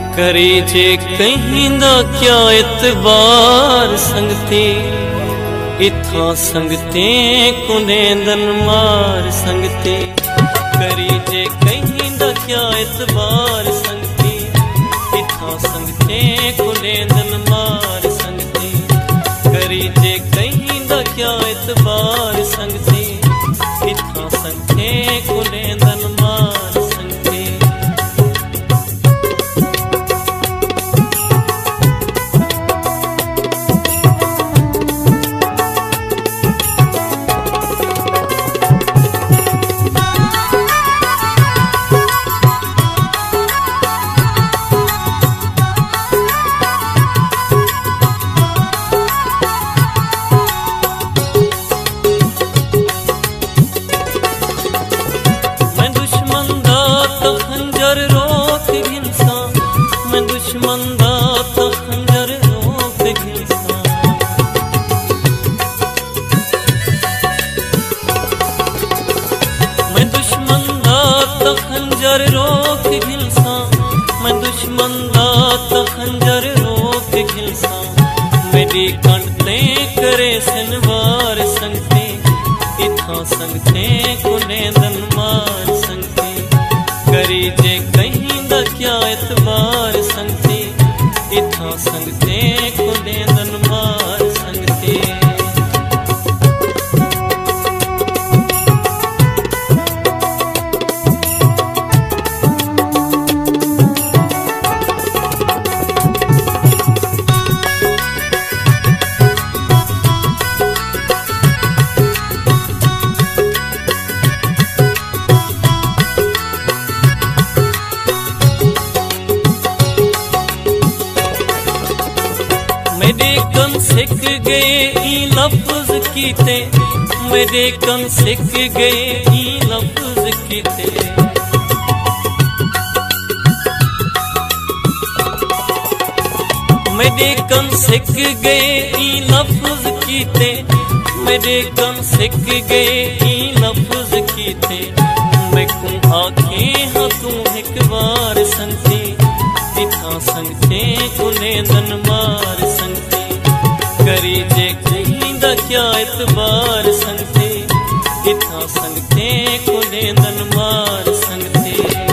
करी जे कहीं दा क्या इतबार संगते इथा संगते कुनेंदन मार संगते करी जे कहीं दा क्या इतबार संगते इथा संगते कुनेंदन मार संगते करी जे कहीं दा क्या इतबार संगते इथा संगते कुनेंदन मार संगते। मैं दुश्मन दा तो खंजर रोक घिलसा मैं दुश्मन दा तो खंजर रोक घिलसा मैं दुश्मन दा तो खंजर रोक घिलसा मेरी कंटे करे सिनवार संगते इथा संगते कुनेंदन मार संगते करी जे कहीं दा क्या इतबार संगते इथा संगते कुनेंदन मार संगते। मेरे कन सिक गए ई लफ्ज कीते मेरे कन सिक गए ई लफ्ज कीते मेरे कन सिक गए ई लफ्ज कीते मेरे कन सिक गए ई लफ्ज कीते मैं को आखे हाँ तू एक बार संगते इथा संगते कुनेंदन मार संगते करी जे कहीं दा क्या इतबार संगते इथा संगते कुनेंदन मार संगते।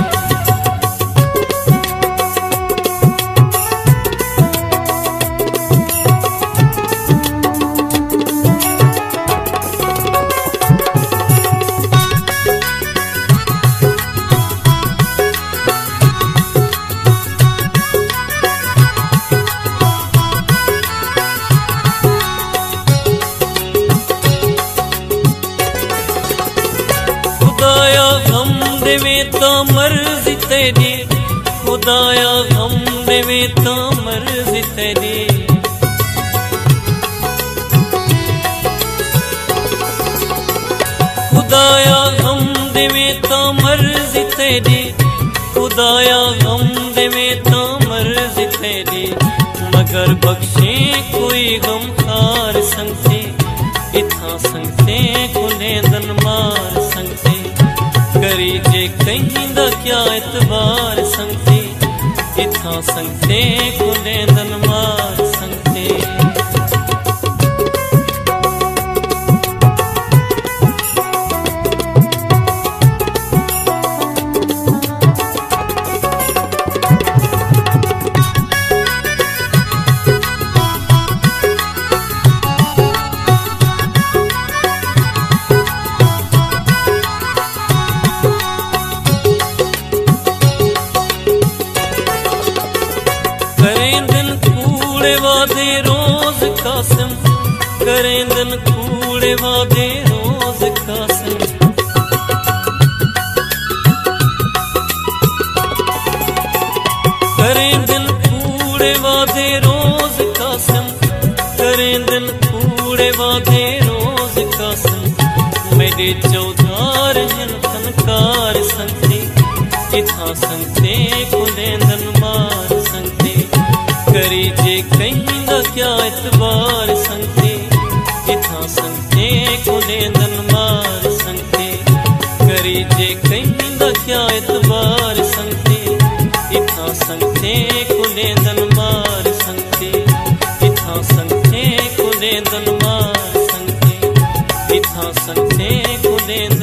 देवे तो मर्जी तेरी खुदाया गम देवे तो मर्जी तेरी खुदाया गम देवे तो मर्जी तेरी खुदाया गम देवे तो मर्जी तेरी मगर बख्शे कोई गम खार संगते इथा संगते कुनेंदन मार संगते करी जे कहीं दा क्या इतबार संगते इथा संगते कुनेंदन मार संगते। वादे रोज कासिम करें दिन कूड़े वादे रोज कासिम करें दिन कूड़े वादे रोज कासिम करें दिन कूड़े वादे रोज कासिम मेरे चौधार हैं फनकार संगते इथा संगते कुनेंदन मार संगते करी जे कहीं दा क्या इतबार संगते इथा संगते कुनेंदन मार संगते करी जे कहीं दा क्या इतबार संगते इथा संगते कुलेंदन मार संगते इथा संगते कुलेंदन मार संगते इथा संगते कुलेंदन